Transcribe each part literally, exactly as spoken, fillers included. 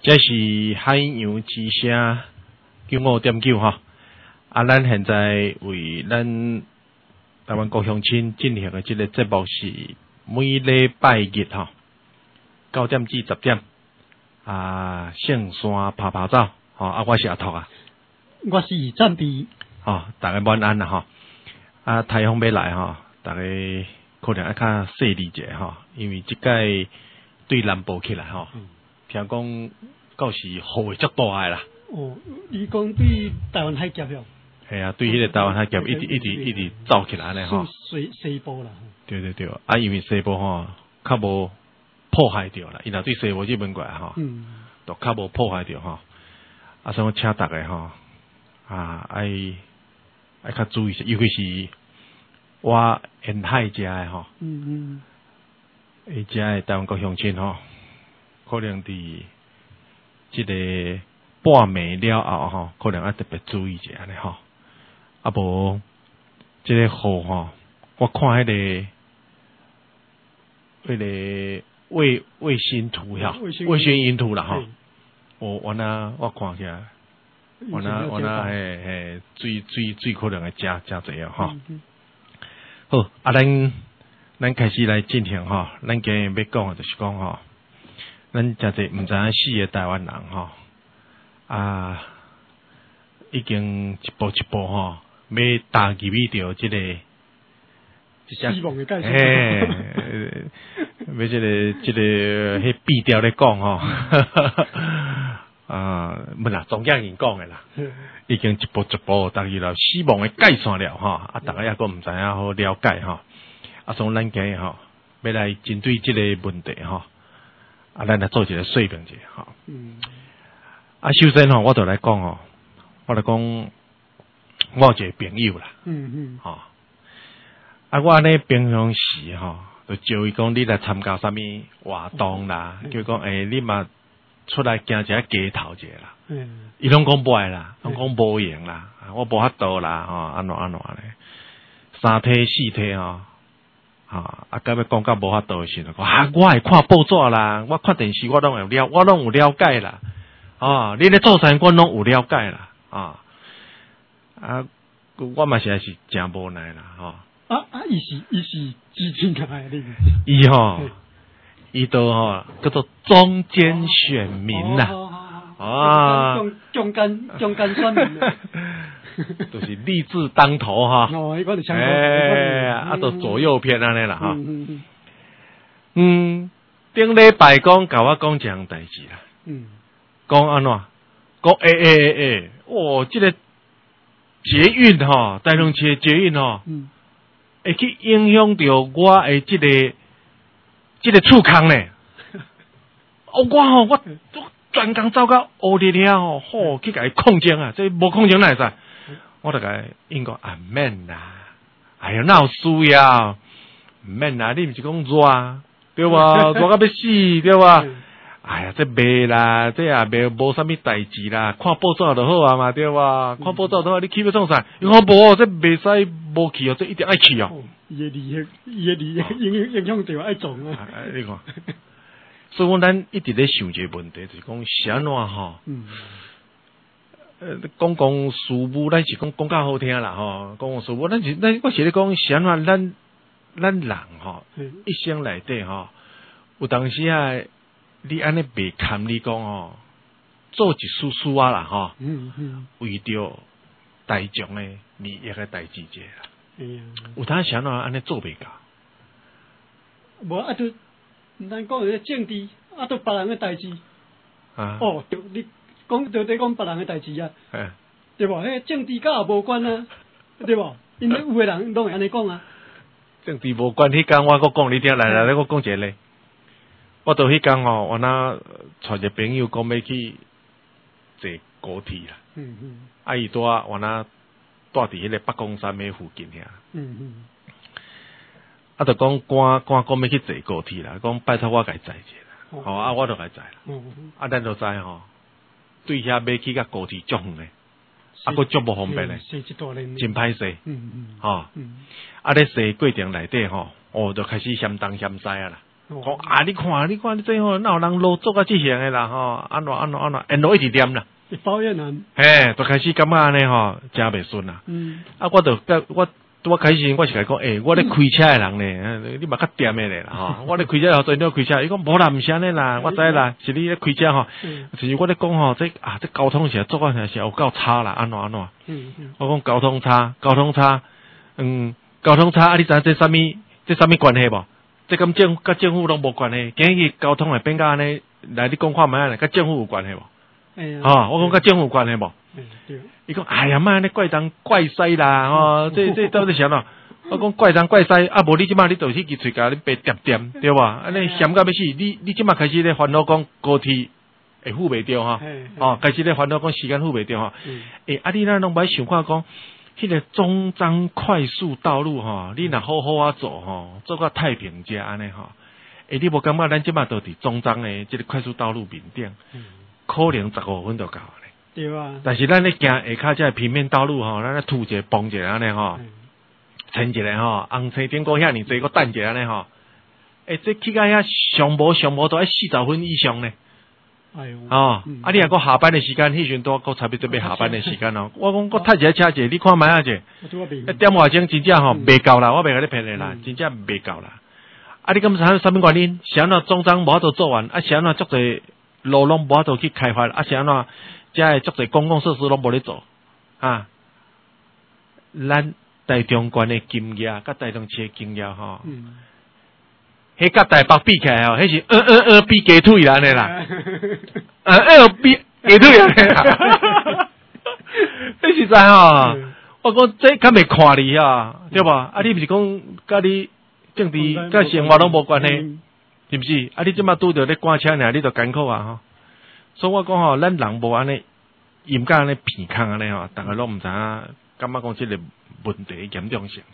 这是海洋之声九五点九哈，啊，咱现在为咱台湾国乡亲进行的这个节目是每礼拜日哈，九点至十点啊，圣山爬爬走，吼啊，我是阿拓啊， 我是赞比， 吼，大家晚安啦吼，啊，台风要来吼，大家可能要较细腻者吼，因为即届对南部起来吼，嗯、听讲到是雨会足大个啦。 哦，你讲对台湾海峡了？ 系啊，对迄个台湾海峡一直一直一直走起来咧吼。 西西部啦。对对对，啊，因为西部吼较无破坏掉啦，伊若对西部这边过来吼，嗯，就较无破坏掉吼。啊，所以我请大家吼啊，爱爱较注意一下，尤其是我沿海遮的吼，嗯嗯，诶，遮的台湾国乡亲吼，可能伫即个半暝了后吼，可能要特别注意一下咧吼。啊无，即个雨吼，我看迄、那个迄、那个卫卫星图呀，卫星云图啦吼。我我那我看起来，我那我那嘿嘿，水水水可能会加加侪啊吼。嗯、好，啊咱咱开始来进行吼，咱今日要讲的就是讲吼，咱真侪毋知影死的台湾人吼，啊，已經一步一步吼。要踏入去到即個， 希望嘅介紹， 嘿，要即個即個迄必調咧講吼，啊，唔啦，總經人講嘅啦，已經一步一步踏入了希望嘅界線了吼，啊，大家抑個毋知影好了解吼，啊，所以咱今日吼，要來針對即個問題吼，啊，咱來做一個說明者吼，嗯，啊，首先吼，我就來講吼，我來講。我有一個朋友啦，嗯嗯，吼、哦，啊，我呢平常時吼，就招伊講你來參加啥物活動啦，嗯、叫講誒、欸，你嘛出來行一下街頭者啦，嗯，伊攏講袂啦，攏講無用啦，我無法度啦，吼、哦，安怎安怎咧，三體四體吼，吼、哦，啊，到要講到無法度誒時陣，講啊，我會看報紙啦，我看電視我攏有了，我攏有了解啦，哦，你咧做啥我攏有了解啦，啊、哦。啊，我嘛是是真無奈啦，吼、哦。 啊啊，伊是伊是基金開的。 伊吼，伊都吼叫做中間選民啦， 啊，中中間中間選民， 都是立志當頭哈。 哦，我哋哎，啊，都左右偏安尼啦，哈。嗯嗯，頂禮拜講甲我講一項代志啦。嗯。講安怎？講誒誒誒，哦，即、這個。捷運吼，台中市捷運吼，嗯，會去影響到我誒即個即個厝空咧。哦，我吼我專工走到烏日遐吼，吼去甲伊控制啊，這無控制哪會使？我著甲伊應講啊免啦，哎呀哪有需要？毋免啦，你毋是講熱對吧？熱到要死對吧？哎呀，這袂啦，這也袂無啥物代志啦，看報紙就好啊嘛，對吧？看報紙就好，你去要創啥？伊講無，這袂使無去哦，這一定愛去哦。 伊個利益，伊個利益影影響就愛做啊。 你看，所以講咱一直咧想一個問題，就是講是安怎吼？嗯。呃，講講事務，咱是講講較好聽啦吼。講講事務，咱是咱我是咧講是安怎，咱咱人吼，一生內底吼，有當時啊。你安尼袂堪你講哦，做一絲絲啊啦吼，嗯嗯，為着大眾誒利益嘅代志者啦，嗯，有當時安怎安尼做袂到， 無啊都，咱講嘅政治啊都別人嘅代志，啊，哦，你講就你講別人嘅代志啊，係，對無？迄政治甲也無關啊，對無？因為有個人攏會安尼講啊， 政治無關，迄間我閣講你聽來來來，我講一個咧。我到迄天吼，我那帶一個朋友講要去坐高鐵啦。嗯嗯。啊，伊住我那住佇迄個北港山迄附近遐。嗯嗯。啊，就講趕趕講要去坐高鐵啦，講拜託我甲伊載者啦。吼、哦，啊，我就甲伊載啦。嗯嗯。啊，咱就知吼，對遐要去甲高鐵足遠咧，啊，佫足無方便咧，真歹勢。嗯嗯。吼、嗯。啊，咧坐過程內底吼，哦，就開始嫌東嫌西啊啦。 讲、哦、啊，你看，你看，你最后哪有人落做啊这样的啦吼，安怎安怎安怎，因落一直念啦。 抱怨人。 嘿，就开始感觉安尼吼，真袂顺啦。 嗯。 啊，我就我我开始我是甲伊讲，诶、欸，我咧开车的人呢，你嘛较掂的咧啦吼。我咧開車後做你開車，伊講無啦，毋是安尼啦，我知啦，是你咧開車吼。嗯。就是我咧講吼，這啊這交通是做啊是有夠差啦，安怎安怎。嗯嗯。我講交通差，交通差，嗯，交通差，啊，你知這啥物？這啥物關係無？這跟政甲政府攏無關係，今日交通會變甲安尼，來你講看覓下，甲政府有關係無？哎呀。吼，我講甲政府有關係無？嗯，對。伊講，哎呀，媽，你怪東怪西啦，吼，這這到底是啥咯？我講怪東怪西，啊，無你即馬你就去支喙甲你白掂掂，對吧？安尼嫌甲要死，你你即馬開始咧煩惱講高鐵會付袂着吼，哦，開始咧煩惱講時間付袂着吼，誒，啊，你咱攏歹想看講。迄個中彰快速道路吼，你若好好啊做吼，做到太平遮安尼吼，誒，你無感覺咱即馬都佇中彰誒即個快速道路面頂，嗯、可能十五分就到咧。對啊。但是咱咧行下骹遮平面道路吼，咱咧塗一個崩一個安尼吼，穿、嗯、一個吼，紅青頂過遐爾濟個等一個安尼吼，誒，這去到遐上無上無都愛四十分以上咧。哎呦哦，嗯、啊！你若個下班的時間，迄陣都夠差不多要下班的時間咯。我講我太一車者，你看買下者，一點外鐘真正吼未夠啦，我袂甲你騙你啦，真正未夠啦。啊！你咁啥啥物原因？是安怎中彰無法度做完？啊！是安怎足儕路攏無法度去開發？啊！是安怎遮個足儕公共設施攏無咧做？啊！咱台中縣的經驗，甲台中市的經驗吼。嗯迄甲台北比起來吼，迄是呃呃呃比雞腿啦安尼啦，呃呃比雞腿安尼啦。你實在吼，我講這較袂看你啊，對吧？啊，你毋是講甲你政治甲生活攏無關係，是毋是？啊，你即馬拄着咧趕車爾，你就艱苦啊吼。所以我講吼，咱人無安尼，嚴格安尼鼻孔安尼吼，逐個攏毋知影，感覺講即個問題嚴重性。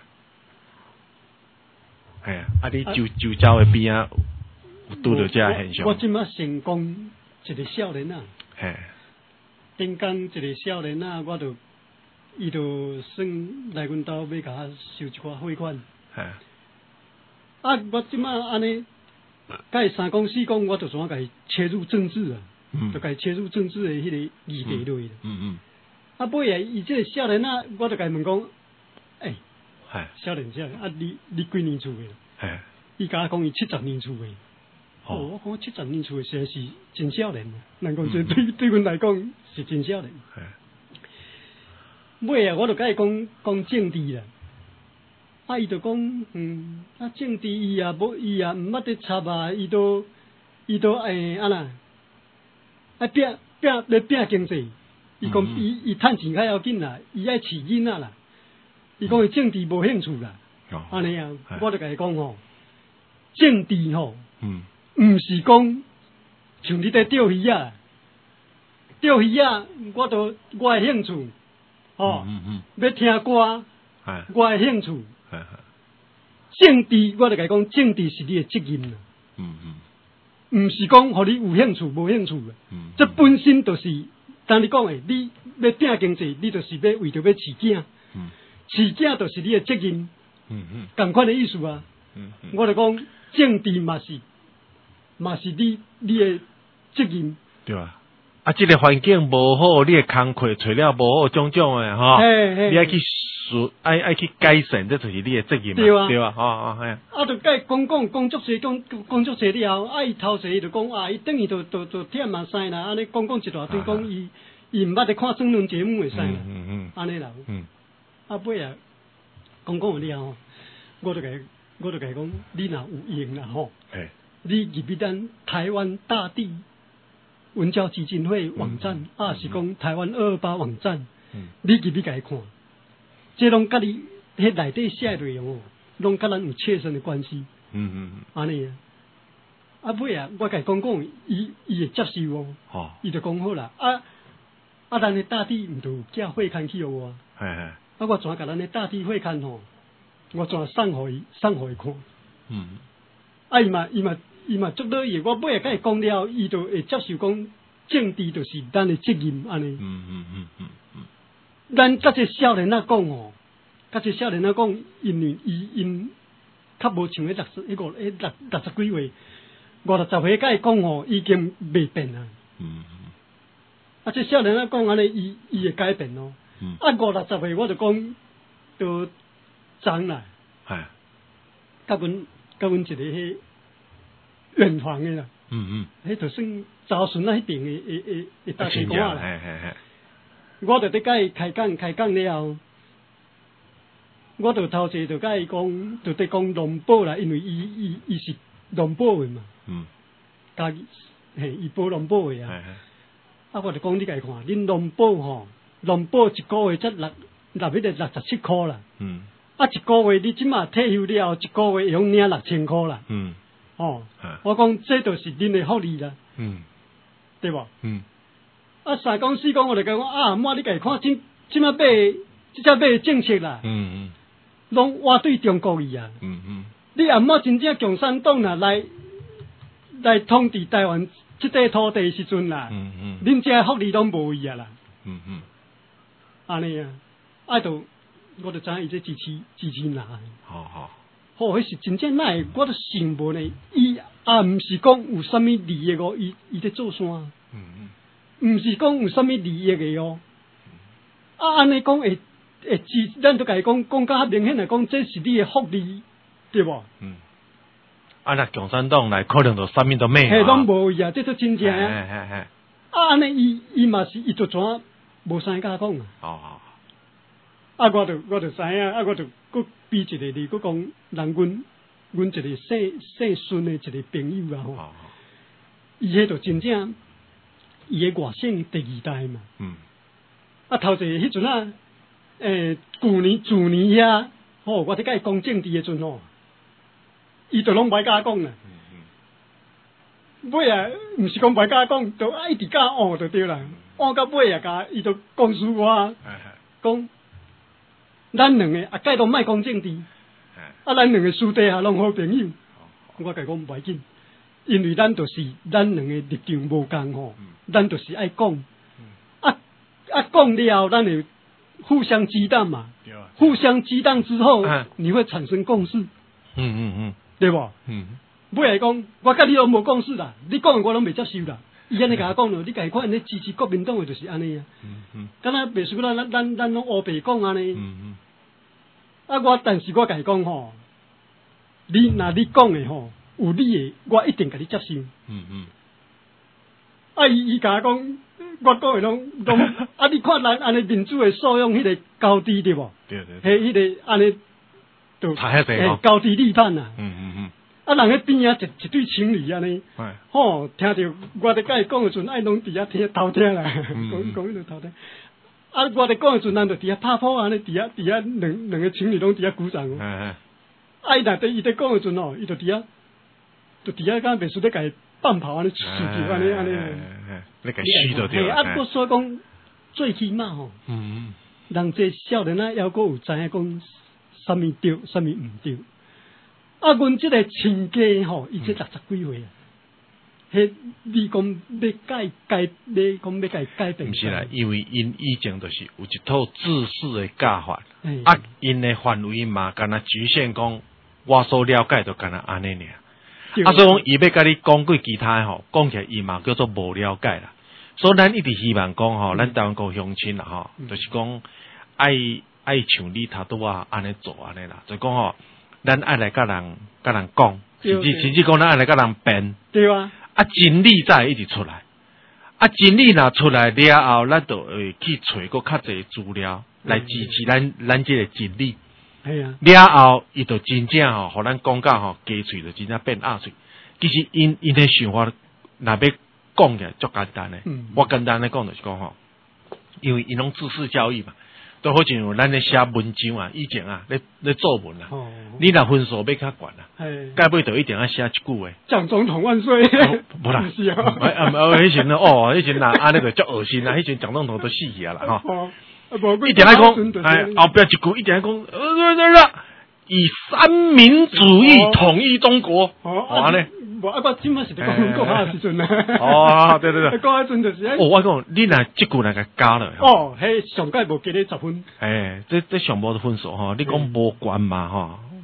係啊，啊！你周周遭嘅邊啊，有拄到這現象。 我即馬成功一個少年啊，係。頂工一個少年啊，我就伊就算來阮兜要甲我收一寡匯款。係。啊！我即馬安尼，甲伊三講四講，我就想甲伊切入政治啊，嗯、就甲伊切入政治嘅迄個議題落去。嗯嗯。啊，尾啊，伊即個少年啊，我就甲伊問講，誒、欸。係，少年少年，啊你你幾年厝嘅？係，伊甲我講伊七十年厝嘅。哦，我講七十年厝嘅，實在是真少年。能講這對對阮來講是真少年。係，尾啊，我就甲伊講講政治啦。啊，伊就講，嗯，啊政治伊也無伊也毋捌得插啊，伊都伊都誒安那，啊拼拼咧拼經濟。伊講伊伊趁錢較要緊啦，伊愛飼囡仔啦。伊講伊政治無興趣啦，安尼啊，我就甲伊講吼，政治吼，嗯，毋是講像你在釣魚啊，釣魚啊，我都我誒興趣，吼，嗯嗯，要聽歌，係，我誒興趣，係係，政治我就甲伊講，政治是你誒責任啦，嗯嗯，毋是講互你有興趣無興趣嘅，嗯，這本身就是當你講誒，你要拼經濟，你就是要為着要飼囝，嗯。飼囝就是你的責任，嗯嗯，同款的意思啊。嗯嗯，我就講政治嘛是，嘛是你你的責任。對啊，啊，這個環境無好，你的工課找了無好種種的哈，你愛去說，愛愛去改善，這就是你的責任。對啊，對啊，哦哦係。啊，就甲伊講講講足濟講講足濟了後，啊，伊頭先伊就講啊，伊等於就就就忝啊曬啦，安尼講講一大堆，講伊伊毋捌得看政論節目會曬啦，嗯嗯，安尼啦。嗯。啊，尾啊，講講了後，我就甲我就甲伊講，你若有用啦吼，欸、你入去咱台灣大地文教基金會網站，嗯、啊是講台灣二二八網站，嗯、你入去甲伊看，這攏甲你迄內底寫內容哦，攏甲咱有切身的關係。嗯嗯，安尼啊，啊尾啊，我甲伊講講，伊伊會接受哦，哦，伊就講好啦，啊啊，咱的大地毋就寄會刊去互我，係係。啊！我全甲咱的大地會刊吼，我全送互伊，送互伊看。嗯。啊！伊嘛，伊嘛，伊嘛足樂意。我尾下甲伊講了，伊就會接受講政治就是咱的責任安尼。嗯嗯嗯嗯嗯。咱甲這少年仔講吼，甲這少年仔講，因為伊因较无像迄六十迄个迄六六十几岁，五六十岁甲伊讲吼，已經未變啊。嗯。啊，即少年仔講安尼，伊伊會改變咯。嗯。啊，五六十歲我就講，就長啦。係。甲阮甲阮一個迄遠房嘅啦。嗯嗯。迄就算查詢啊，迄邊嘅誒誒誒大地講啦。係係係。我就伫甲伊開講開講了後。我就頭先就甲伊講，就伫講農保啦，因為伊伊伊是農保嘅嘛。嗯。家己嘿，伊保農保嘅啊。係係。啊，我就講你家看，恁農保吼，農保一個月則六六迄個六十七箍啦。嗯。啊，一個月你即馬退休了後，一個月會用領六千箍啦。嗯。哦。我講這就是恁嘅福利啦。嗯。對無？嗯。啊，三講四講，我就講啊，媽你家看，即即馬買即隻買政策啦。嗯嗯。攏挖對中國去啊！嗯嗯，你阿媽真正共產黨啦來來統治台灣即塊土地時陣啦，嗯嗯，恁遮福利攏無去啊啦，嗯嗯，安尼啊，愛到我就知影伊這支持支持哪，好好，好，迄是真正哪會，我都想無呢，伊也毋是講有啥物利益哦，伊伊在做啥？嗯嗯，毋是講有啥物利益嘅哦，啊安尼講會。誒，自咱都甲伊講，講較明顯來講，這是你嘅福利，對無？嗯。啊，那共產黨來，可能就啥物都咩啊？係攏無呀，這都真正啊。係係係。啊，安尼伊伊嘛是伊就怎無啥甲講啊？哦哦。啊，我就我就知影，啊，我就佫比一個例，佫講人阮阮一個姓姓孫嘅一個朋友啊吼。哦。伊迄就真正，伊嘅外省第二代嘛。嗯。啊，頭一迄陣啊。誒，舊年、舊年遐，吼，我哋甲伊講政治嘅陣吼，伊就攏唔愛甲講啦。尾啊，毋是講唔愛甲講，就一直甲換就對啦。換到尾啊，甲伊就講輸我，講咱兩個啊，介都莫講政治，啊，咱兩個私底下攏好朋友。我甲伊講唔要緊，因為咱就是咱兩個立場無共吼，咱就是愛講，啊啊講了後，咱就。互相激盪嘛，互相激盪之後，啊、你會產生共識。嗯嗯嗯，對不？嗯，尾來講，我甲你都無共識啦，你講的我攏未接受啦。伊安尼甲我講咯，你家己看，你支持國民黨的就是安尼啊。嗯嗯，敢若袂輸咱咱咱咱攏烏白講安尼。嗯嗯，啊我但是我家己講吼，你若你講的吼有理的，我一定甲你接受。嗯嗯，啊伊伊甲我講。我講嘅攏攏，啊！你看人安尼民主嘅素養，迄個高低對無？對對。係迄個安尼，就差遐濟吼。高低立判啊。嗯嗯嗯。啊，人喺邊啊，一一對情侶安尼。係。吼，聽着我哋甲伊講嘅陣，愛攏佇遐聽偷聽啦，講講迄度偷聽。啊，我哋講嘅陣，咱就佇遐拍破安尼，佇遐佇遐兩兩個情侶攏佇遐鼓掌。係係。啊，伊若對伊哋講嘅陣吼，伊就佇遐，就佇遐敢袂輸得家。半跑安尼，出去安尼安尼，你個虛就對啦。啊，我所講最起碼吼，嗯，人這少年啊，猶閣有知影講啥物對，啥物毋對。啊，阮即個親家吼，伊才六十幾歲啊，迄你講要改改，你講要改改變。毋是啦，因為因以前就是有一套自私嘅教法，啊，因嘅範圍嘛，敢若局限講，我所了解就敢若安尼爾。啊，所以講伊要甲你講過其他吼，講起來伊嘛叫做無了解啦。所以咱一直希望講吼，咱台灣個鄉親啦吼，就是講愛愛像你頭拄啊安尼做安尼啦，就講吼，咱愛來甲人甲人講，甚至甚至講咱愛來甲人辯，對啊，啊真理才會一直出來，啊真理若出來了後，咱就會去找個較濟資料來支持咱咱即個真理。係啊，了後伊就真正吼，互咱講到吼，加喙就真正變鴨喙。其實因因嘅想法，若要講起來足簡單嘅。嗯、我簡單嚟講就是講吼，因為因攏知識教育嘛，都好像咱咧寫文章啊，以前啊，咧咧作文啊，哦、你若分數要較懸啊，該尾就一定要寫一句話。蔣總統萬歲！無啦，是啊，啊啊，迄陣哦，迄陣嗱，安尼就足惡心啦，迄陣蔣總統都死去啊啦，吼。一定要講，哎，後邊一句一定要講，呃，以三民主義統一中國，哇呢？我啊個今麥是在講講下時陣啊。哦，對對對。講下陣就是。哦，我講你若這句來個加了。哦，迄上屆無給你十分。哎，這這上無的分數吼，你講無關嘛吼，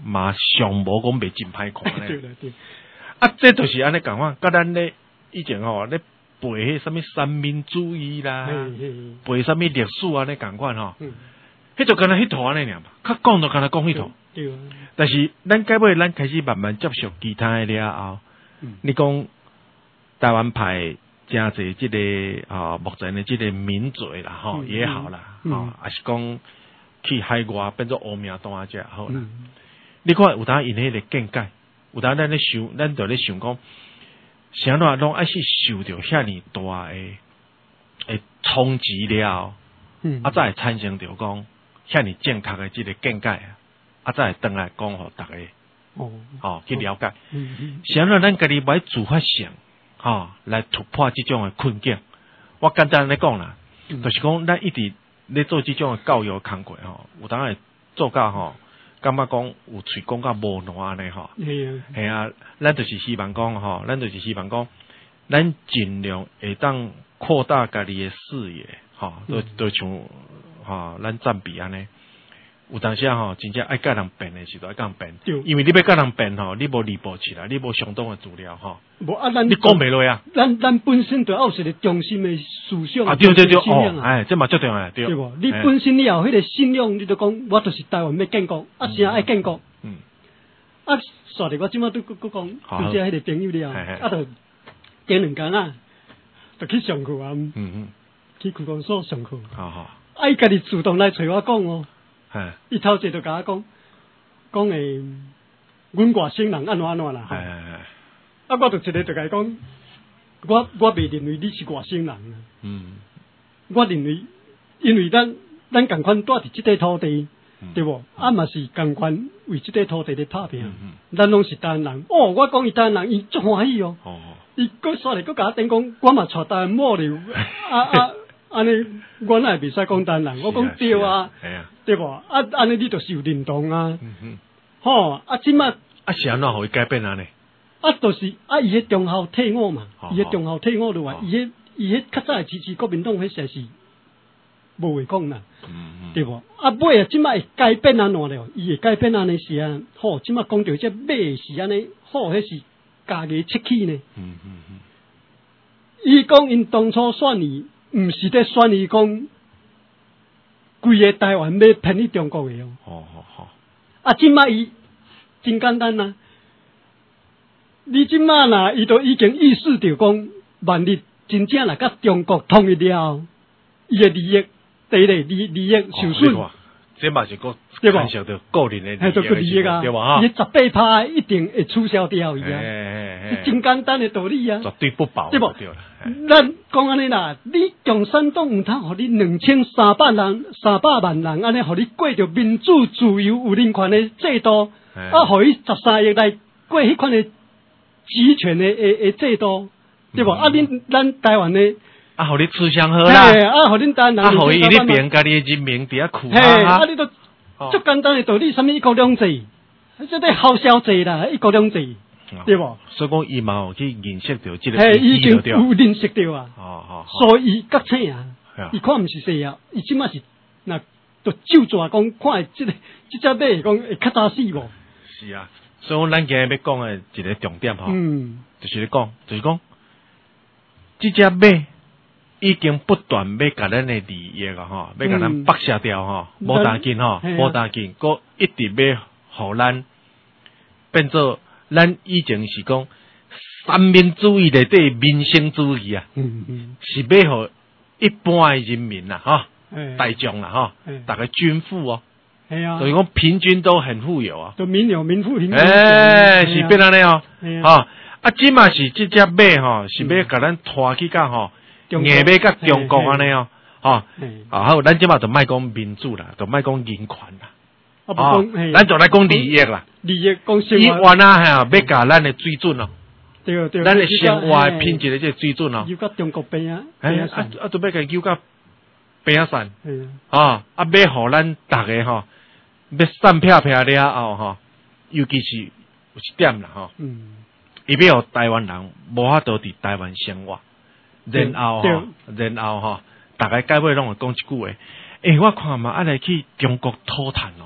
嘛上无讲袂真歹看咧。 对对对。 啊，这就是安尼讲法，甲咱咧以前吼咧背迄什么三民主义啦，背什么历史安尼讲法吼，迄就敢若迄套安尼尔嘛，较讲就敢若讲迄套。对。但是咱改尾咱开始慢慢接受其他诶了后，你讲台湾派真侪即个啊，目前诶即个民罪啦吼也好啦，吼也是讲去海外变做乌名单只好啦。你看有当因迄个见解。有当咱咧想，咱就咧想讲，啥哪拢爱是受着遐尼大诶诶冲击了，嗯，啊，才会产生着讲遐尼正确诶即个见解，啊，才会转来讲互逐个，哦，哦去了解，嗯嗯，啥哪咱家己买自发性，吼、哦、来突破即种诶困境。我简单咧讲啦，嗯、就是讲咱一直咧做即种诶教育工作吼，有当会做到吼。感觉讲有喙讲甲无烂安尼吼，系啊，咱就是希望讲吼，咱就是希望讲，咱尽量会当扩大家己诶视野，吼，都都像吼咱占比安尼。有当时吼，真正爱甲人辩诶时阵爱甲人辩，因为你要甲人辩吼，你无离谱起来，你无相当诶资料吼，无啊，咱你讲袂落啊。 咱咱本身就要有一个中心诶思想啊，对对对，哦，哎，这嘛最重要，对。 对无？你本身你有迄个信仰，你就讲我就是台湾要建国，啊，啥爱建国。嗯。啊，煞着我即马都佫讲，就只迄个朋友了，啊，就第两工啊，就去上课啊，嗯嗯，去区公所上课。好好。啊，伊家己主动来找我讲哦。伊头一就甲我讲，讲诶，阮外省人安怎安怎啦，吼。啊，我就一个就甲伊讲，我我袂认为你是外省人啊。嗯。我认为，因为咱咱共款住伫即块土地，对无？啊嘛是共款为即块土地咧拍拼。咱拢是台湾人。哦，我讲伊台湾人，伊足欢喜哦。哦。伊佫煞嚟佫甲我顶讲，我嘛带台湾某了。啊啊！安尼，我哪会袂使讲台湾人？我讲对啊。系啊。对无？啊，安尼你就是有认同啊。嗯嗯。吼，啊，即马啊，是安怎互伊改变安尼？ 啊，就是啊，伊迄中校退伍嘛，伊迄中校退伍落来，伊迄伊迄较早支持国民党，迄实是无话讲啦。嗯嗯。对无？啊，尾啊，即马会改变安怎了？伊会改变安尼是啊？吼，即马讲到这尾是安尼，吼，迄是家己出气呢。嗯嗯嗯。伊讲因当初选伊，毋是伫选伊讲。规个台湾要偏去中国个哦。哦哦哦。啊，即马伊真简单啊！你即马呐，伊都已经意识到讲，万一真正来甲中国统一了，伊个利益，第一个利利益受损。哦， 这嘛是个牵涉到个人的利益啊， 对吧？ 伊十八趴一定会取消掉伊啊！真简单的道理啊！ 绝对不保， 对不？咱讲安尼啦，你共产党毋通互你两千三百人、三百万人安尼，互你过着民主、自由、有人权的制度，啊，互伊十三亿来过迄款的集权的诶诶制度，对不？啊，恁咱台湾的。 啊，互你吃香喝辣， 啊，互恁台湾人， 啊，互伊咧变家己人民伫遐苦啊，啊，你都足简单的道理，什么一国两制，这个好消制啦，一国两制。对无？ 所以讲伊嘛有去认识到即个嘿，已经有认识到啊。哦哦。所以伊觉醒啊，伊看毋是细啊，伊即马是那都就抓讲看即个即只马讲会较早死无？ 是啊，所以讲咱今日要讲的一个重点吼，嗯，就是咧讲，就是讲，即只马已经不断要甲咱的利益啊吼，要甲咱剥削掉吼，无大紧吼，无大紧，佫一直要互咱变做。咱以前是讲三民主义内底民生主义啊，嗯嗯，是要互一般的人民啦，哈，大众啦，哈，大家均富哦，系啊，所以讲平均都很富有啊， 都民有民富平均， 诶，是变安尼哦，哈，啊，即嘛是即只马吼，是要甲咱拖去甲吼，硬要甲中国安尼哦，哈，啊，好，咱即嘛就莫讲民主啦，就莫讲人权啦。啊，咱就来讲利益啦， 利益讲生活。 伊原啊吓，要甲咱的水准哦， 对对， 咱的生活品质的这水准哦， 又甲中国比啊， 哎啊啊，都要甲又甲比啊散，啊啊，要互咱逐个吼，要散撇撇了后吼，尤其是有一点啦吼，嗯，伊要互台湾人无法度伫台湾生活，然后吼，然后吼，逐个改尾拢会讲一句话，诶，我看嘛，爱来去中国讨谈哦。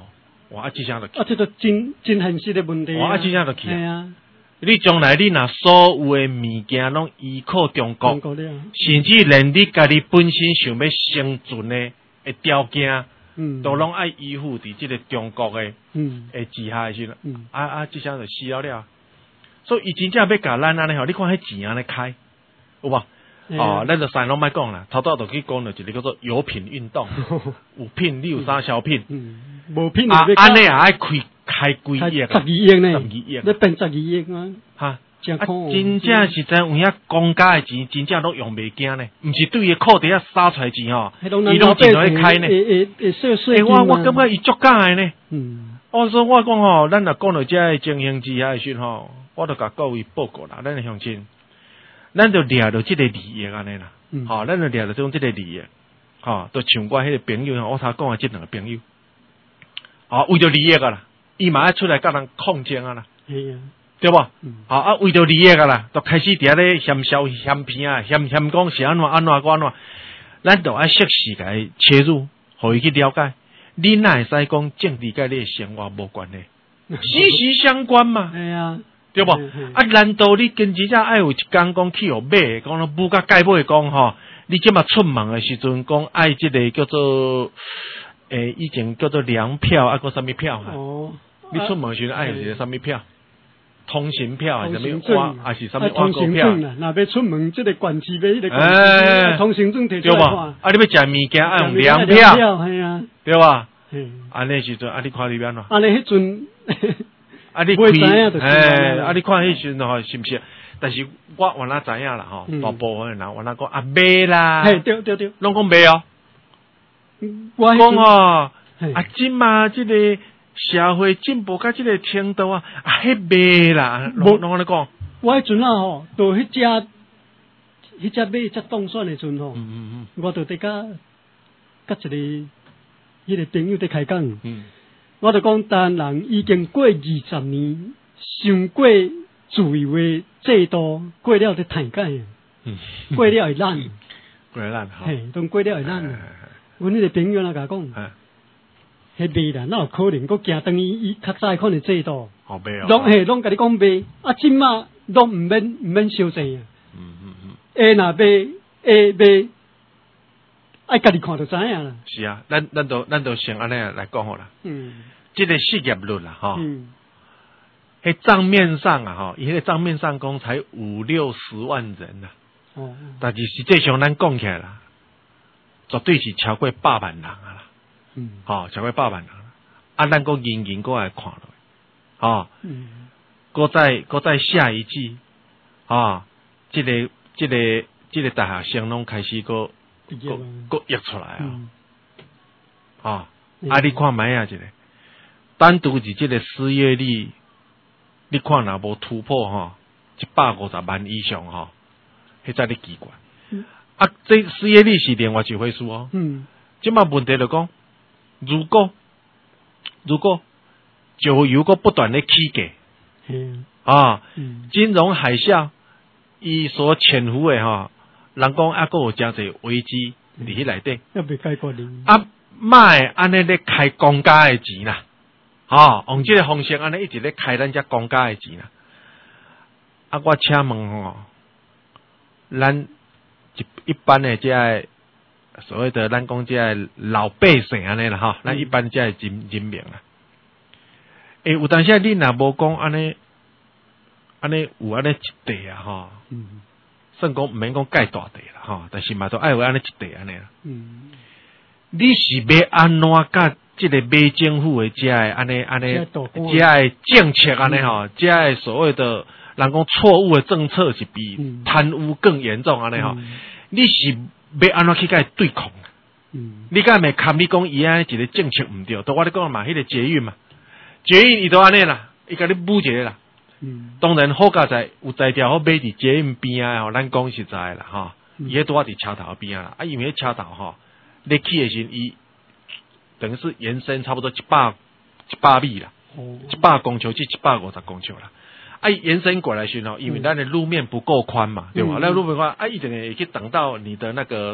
哇，啊，即下就啊，这个真真现实的问题。 哇，啊，即下就去啊。 你将来你若所有的物件拢依靠中国， 中国甚至连你家己本身想要生存的的条件， 嗯， 都拢爱依附伫即个中国的， 嗯， 的之下的时阵， 嗯， 啊啊，即下就死了了。所以伊真正要甲咱安尼吼，你看迄钱安尼开，有无？哦，咱就啥拢莫讲啦，头头就去讲了一个叫做有品运动，有品你有啥小品？ 嗯，无品啊，安尼也爱开开几亿， 十二亿呢， 十二亿， 你变十二亿啊！ 哈，啊，真正是真有影公家的钱，真正都用袂惊呢，毋是对伊裤底下撒出来钱吼，伊拢真落去开呢。 诶诶诶，税税我我感觉伊足假的呢。 嗯， 哦，所以我讲吼，咱若讲到这个情形之下时吼，我著甲各位报告啦，咱的乡亲，咱就掠到即个利益安尼啦。 嗯， 好、哦，咱就掠到种即个利益，吼、哦，都像我迄个朋友，我头讲的即两个朋友，哦，为着利益个啦，伊嘛爱出来甲人抗争啊啦， 係啊， 对无？ 嗯， 好、哦、啊，为着利益个啦，就开始伫遐咧嫌笑嫌偏啊，嫌嫌讲是安怎安怎安怎，咱就爱适时甲伊切入，互伊去了解，你哪会使讲政治甲你的生活无关呢？息息相关嘛。 係啊。 对不？啊，难道你跟真正爱有一工讲去互买，讲了母甲盖买讲吼，你即马出门的时阵讲爱即个叫做诶、欸，以前叫做粮票，啊，个什么票哈？ 哦， 你出门时阵爱有一个什么票？通行票还是什么哇？ 还是什么通行证啊？若要出门，即个管制买迄个管制，通行证摕出来看。 啊，你要食物件爱用粮票， 系啊， 对吧？安尼时阵，啊，你看里边咯？ 安尼迄阵。 啊！你看，哎，啊！你看迄时吼，是毋是？但是我原来知影啦，吼，大部分人原来讲啊，买啦， 嘿，对对对， 拢讲买哦。我讲吼，啊，今嘛，即个社会进步甲即个程度啊，啊，迄买啦，拢拢安尼讲。 我迄阵啊，吼，到迄只迄只买只当选的阵吼， 嗯嗯嗯， 我就伫甲甲一个迄个朋友伫开讲。 嗯。 我就讲，但人已經過二十年，上過自由的制度，過了就太解， 嗯， 過了會爛， 過了爛， 嘿，當過了會爛。阮迄個朋友啦甲講，迄未啦，哪有可能？佫行當伊伊較早款的制度， 好買哦， 攏嘿，攏甲你講買，啊，即馬攏毋免毋免收錢啊。 嗯嗯嗯， 下若買，下買，愛家己看就知影啦。 是啊，咱咱都咱都先安尼來講好啦。嗯。这个失业率啦，哈，嗯，喺账面上啊，哈，伊迄个账面上讲才五六十万人呐，哦，但是实际上咱讲起来啦，绝对是超过百万人啊啦，嗯，好、哦，超过百万人，啊，咱个人人过来看落，哦，嗯，搁再搁再下一季，啊、哦，这个这个这个大学生拢开始个个个约出来啊，嗯、哦，啊，你看卖啊，这个。单独是这个失业率，你看若无突破吼，一百五十万以上吼，迄才你奇怪。嗯、啊，这失业率是另外一回事哦。嗯，即嘛问题就讲，如果如果就有个不断的起价，嗯啊，嗯、金融海啸伊所潜伏的吼，人讲啊，佫有真侪危机伫迄内底， 要被解决哩。 啊，卖安尼咧开公家的钱啦。哦，用这个方式安尼一直咧开咱只公家的钱啦。啊，我请问吼，咱一一般的这所谓的咱讲这老百姓安尼啦哈，咱一般这人人民啦。诶、欸，有当时你若无讲安尼，安尼有安尼一地啊吼，嗯，算讲毋免讲介大地啦吼，但是嘛都爱有安尼一地安尼啦。嗯，你是要安怎甲？这个买政府的这个安尼安尼，这个政策安尼吼，这个所谓的人讲错误的政策是比贪污更严重安尼吼，你是要安怎去甲伊对抗？嗯，你敢会看你讲伊安尼一个政策毋对，都我咧讲嘛，迄个捷运嘛，捷运伊都安尼啦，伊甲你补一个啦。嗯，当然好佳在有在条好买伫捷运边啊吼，咱讲实在啦吼，伊迄拄啊伫车头边啊，啊因为车頭吼，你去的時伊。等於是延伸差不多一百一百米啦，一百公尺至一百五十公尺啦。啊，延伸過來時候，因為咱的路面不夠寬嘛，對吧？那、嗯、路面寬，啊，一定會去等到你的那個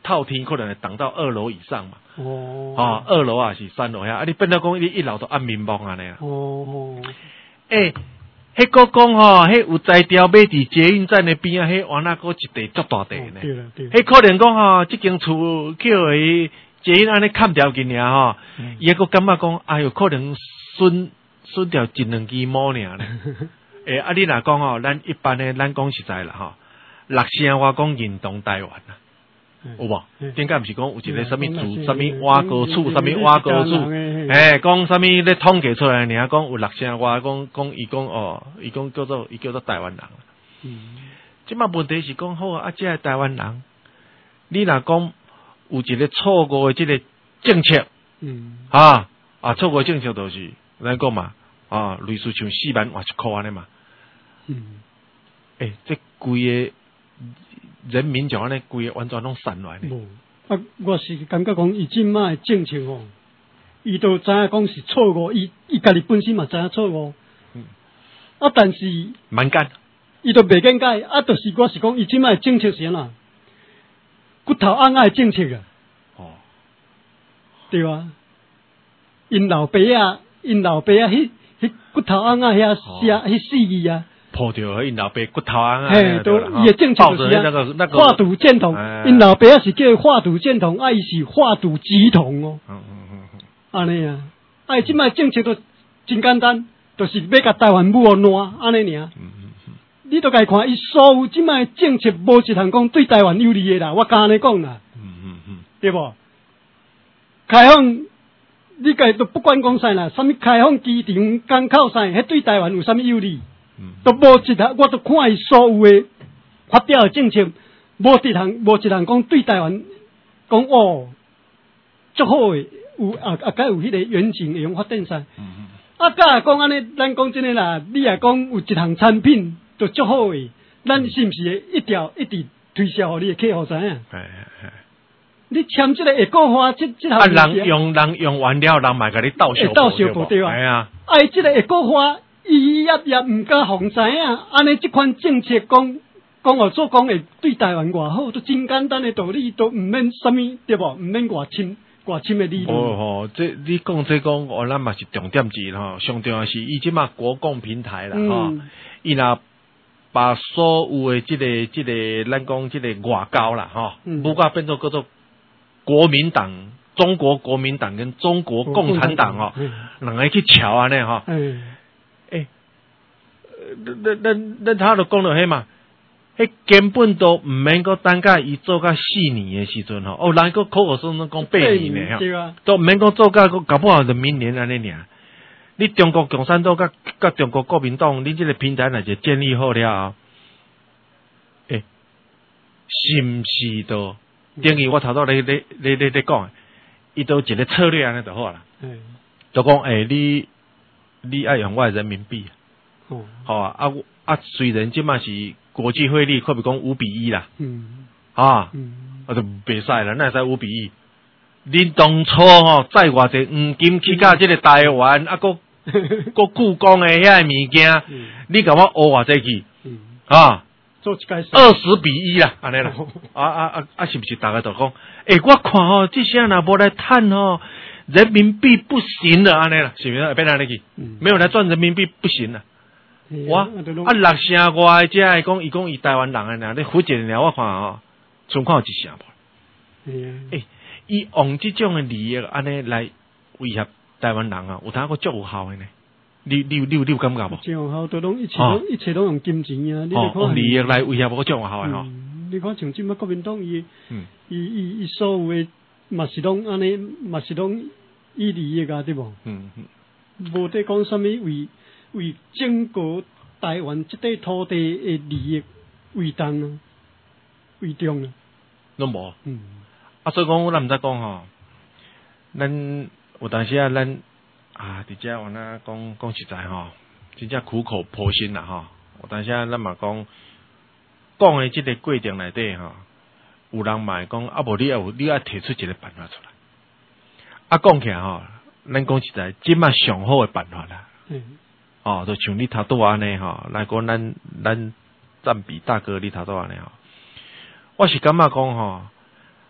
透天可能会挡到二楼以上嘛。 哦。 啊，二楼啊是三楼呀，啊你变到讲你一楼都暗暝暝安尼啦。 哦。 诶、欸，迄个讲吼，迄有在调买伫捷运站的边啊，迄原来个一地足大地呢。 对啦对。 迄可能讲吼，即间厝叫伊捷运安尼砍掉去尔吼，伊还佫感觉讲，哎哟，可能损损掉一两支毛尔咧。诶、欸，啊你若讲吼，咱一般的咱讲实在啦吼，六声我讲认同台湾啦。有无？顶解毋是讲有一个什么厝、什么瓦高厝、什么瓦高厝？诶，讲什么咧统计出来，尔讲有六成外，讲讲伊讲哦，伊讲叫做伊叫做台湾人。嗯。即马问题是讲好啊，即个台湾人，你若讲有一个错误的即个政策，嗯，啊啊错误政策就是咱讲嘛，啊类似像四万换一箍安尼嘛。嗯。诶，即规个。人民就安尼规个完全拢散落来。 无啊，我是感觉讲伊即卖政策哦，伊都知影讲是错误，伊伊家己本身嘛知影错误。嗯。啊，但是蛮干， 伊都袂见解，啊，就是我是讲伊即卖政策是哪？骨头硬硬的政策啊。哦。对啊。因老爸啊，因老爸啊，迄迄骨头硬硬遐写迄四字啊。 破掉因老爸骨头啊！ 嘿，都伊的政策就是那个那个化毒建统，因老爸是叫化毒建统，啊，伊是化毒集统哦。嗯嗯嗯嗯。安尼啊，啊，即卖政策都真简单，就是要甲台湾武烂安尼尔。嗯嗯嗯。你都该看伊所有即卖政策无一项讲对台湾有利的啦，我敢安尼讲啦。嗯嗯嗯。对无？开放，你家都不管讲啥啦，什么开放机场、港口啥，迄对台湾有啥物有利？都无一项，我都看伊所有的发表的政策，无一项无一项讲对台湾讲哦，足好诶，有啊啊，甲有迄个远景会用发展啥？嗯、啊，甲讲安尼，咱讲真诶啦，你也讲有一项产品都足好诶，咱是毋是会一条一直推销互你诶客户知影？哎哎，你签即个会果花，即即项啊，人用人用完了，人嘛甲你倒销， 倒销对吧？ 哎呀， 啊，即个会果花。伊也也毋敢互知影，安尼即款政策讲讲哦，做讲会对台湾偌好，都真简单的道理，都毋免啥物对无，毋免偌深偌深的理论。 哦吼，这你讲这讲，哦，咱嘛是重点之吼，上重要是伊即马国共平台啦吼，伊若把所有的即个即个咱讲即个外交啦吼，不过变做叫做国民党、中国国民党跟中国共产党哦，两个去瞧安尼吼。咱咱咱他都讲到迄嘛，迄根本都毋免个等甲伊做甲四年诶时阵吼，哦，人个口口声声讲八年诶吼，都毋免讲做甲搞不好就明年安尼尔。你中国共产党甲甲中国国民党，你即个平台若是建立好了后，诶、欸，是毋是都等于我头拄咧咧咧咧咧讲，伊都一个策略安尼就好啦。嗯，就讲诶、欸，你你爱用我诶人民币。哦，好啊，啊啊，虽然即马是国际汇率，可比讲五比一啦，嗯，啊，嗯，啊就袂使啦，那会使五比一。恁当初吼载偌济黄金去甲即个台湾，啊，搁搁故宫诶遐物件，你甲我学偌济去，啊， 做一解释， 二十比一啦，安尼啦，啊啊啊啊，是不是大家都讲？诶，我看吼，这些若无来趁吼，人民币不行了，安尼啦，是不是？变安尼去，没有来赚人民币不行了。我啊六成外只会讲，伊讲伊台湾人诶呐，你负责了，我看吼，存款有一成无？诶，伊用即种诶利益安尼来威胁台湾人啊，有当个足有效诶呢？你你你你有感觉无？ 足有效，都拢一切拢一切拢用金钱啊！你看用利益来威胁我足有效诶吼。 你看像即摆国民党伊，伊伊伊所有诶嘛是拢安尼，嘛是拢以利益啊，对无？嗯嗯，无得讲啥物为。为整个台湾这块土地的利益为重啊，为重啊， 拢无。嗯，啊，所以讲，咱毋知讲吼，咱有当时啊，咱啊，伫遮我那讲讲实在吼，真正苦口婆心啦吼。有当时啊，咱嘛讲讲诶，即个过程内底吼，有人嘛会讲，啊，无你有你要提出一个办法出来。啊，讲起来吼，咱讲实在，即卖上好诶办法啦。嗯。哦，就像你头拄安尼吼，来讲咱咱占比大哥你头拄安尼吼，我是感觉讲吼，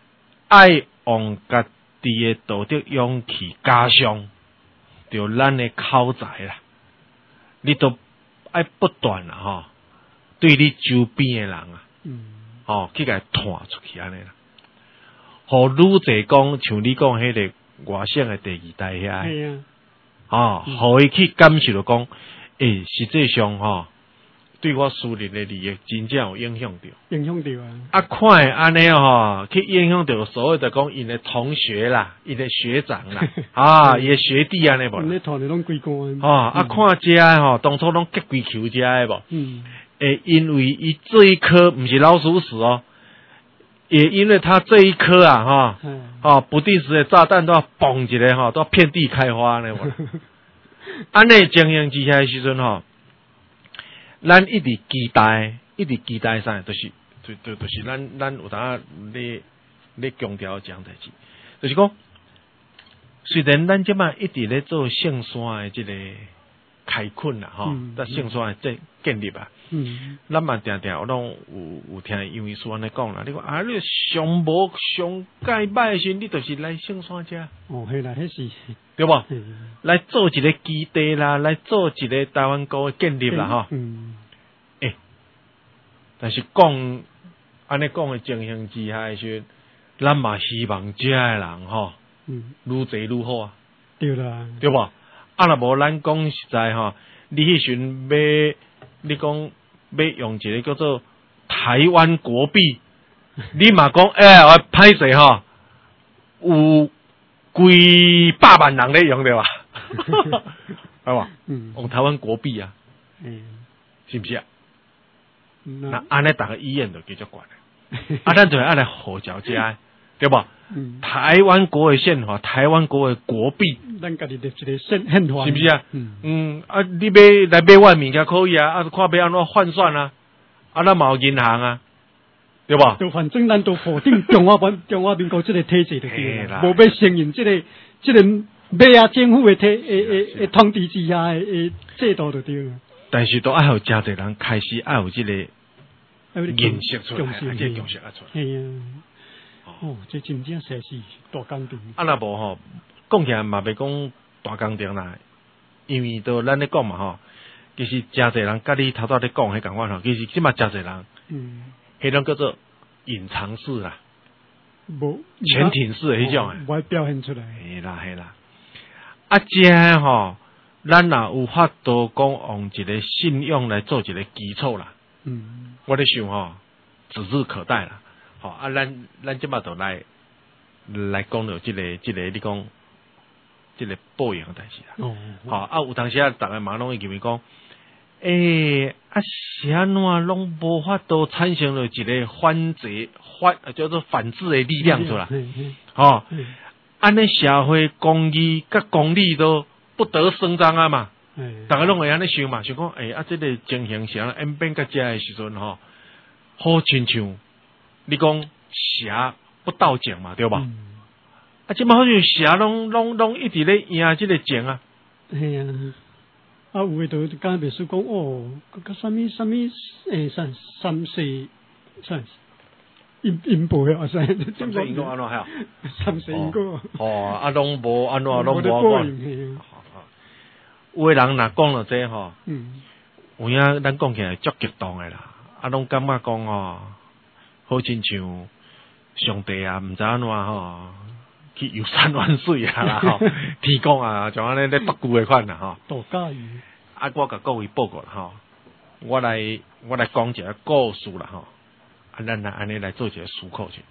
爱往家己诶道德勇气加上，着咱诶口才啦，你都爱不断啦吼，对你周边诶人啊，嗯，吼去甲传出去安尼啦，互愈侪讲像你讲迄个外省诶第二代遐， 系啊， 哦，互伊去感受着讲，诶，实际上吼。对我私人的利益真正有影响到， 影响到啊！ 啊，看安尼吼，去影响到所谓的讲因的同學啦，因的學長啦，啊，伊的學弟安尼無？ 因咧拖你攏幾關？ 哦，啊，看遮吼，當初攏結幾球遮的無？嗯，誒，因為伊這一顆毋是老鼠屎哦，也因為他這一顆啊，哈，哦，不定時的炸彈都要嘣一個吼，都要遍地開花呢無？安尼情形之下的時陣吼。咱一直期待，一直期待啥？就是就就就是咱咱有当咧咧強調講代志，就是講，雖然咱即擺一直咧做聖山誒即個開墾啦，吼，但聖山誒即建立啊，嗯，咱嘛定定我攏有有聽楊醫師安尼講啦，你講啊，你上無上介歹誒時，你就是來聖山遮。 哦，係啦，迄是對無？來做一個基地啦，來做一個台灣國誒建立啦，吼。嗯。誒、欸，但是講安尼講誒情形之下誒時，咱嘛希望遮誒人吼，嗯，愈濟愈好啊。 對啦。 對無？啊，若無咱講實在吼，你迄時陣要你講要用一個叫做台灣國幣，你嘛講誒，我歹勢吼，有。幾百萬人咧用對吧？係嘛？嗯，用台灣國幣啊，嗯，是唔是啊？那安尼大個醫院就繼續管咧，啊，咱就安尼號召遮，對吧？嗯，台灣國嘅憲法，台灣國嘅國幣， 咱家己嘅一個憲憲法， 是唔是啊？嗯嗯，啊，你要來買我物件可以啊，啊，看要安怎換算啊，啊，咱嘛有銀行啊。對吧？ 就反正咱都否定中華民中華民國這個體制就對啦，無要承認這個這個美亞政府的體誒誒誒統治之下誒制度就對啦。 但是都愛有真儕人開始愛有這個認識出來，這個共識啊出來。係啊，哦，這真正實是大工程。啊，若無吼，講起來嘛袂講大工程啦，因為都咱咧講嘛吼，其實真儕人甲你頭頭咧講迄共款吼，其實即嘛真儕人。嗯。迄種叫做隱藏式啦，無潛艇式的迄種誒， 唔會表現出來。 係啦係啦，啊，這吼，咱若有法度講用一個信用來做一個基礎啦。嗯，我咧想吼，指日可待啦。吼，啊，咱咱即馬就來來講到即個即個你講即個保養代志啦。哦，吼，啊，有當時啊，逐個嘛攏會認為講。誒、欸，啊，是安怎攏無法度產生了一個反制反叫做反制的力量出來，吼，安尼社會公義甲公理都不得伸張啊嘛，大家攏會安尼想嘛，想講誒、欸，啊，這個情形是安演變到這的時陣吼，好親像你講蛇不到井嘛，對吧？嗯、啊，即嘛好像蛇攏攏攏一直咧贏這個井啊， 係啊。啊，有誒就剛才別說講哦，個啥物啥物誒，三三四三音音部啊，三三四音個安怎係啊？ 三四音個哦，啊，攏無安怎攏無講。有誒人若講到這吼，嗯，有影咱講起來足激動誒啦，啊，攏感覺講哦，好親像上帝啊，毋知安怎吼。去遊山玩水啊啦吼，天公啊，像安尼咧獨具誒款啦吼。 度假魚。 啊，我甲各位報告啦吼，我來我來講一個故事啦吼，啊，咱來安尼來做一個思考先。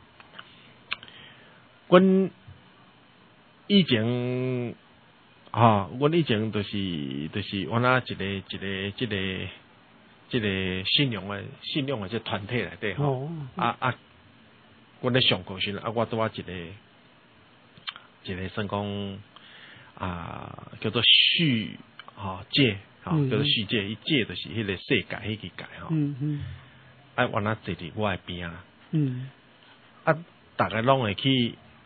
阮以前吼，阮以前就是就是阮啊一個一個即個即個信仰誒信仰誒即團體內底吼，啊啊，阮咧上課時啊，我拄啊一個。一個算講啊，叫做續吼界，吼、哦、叫做續界，伊界就是迄個世界迄個界吼。嗯嗯。啊，原來坐佇我誒邊啊。嗯。啊，大家攏會去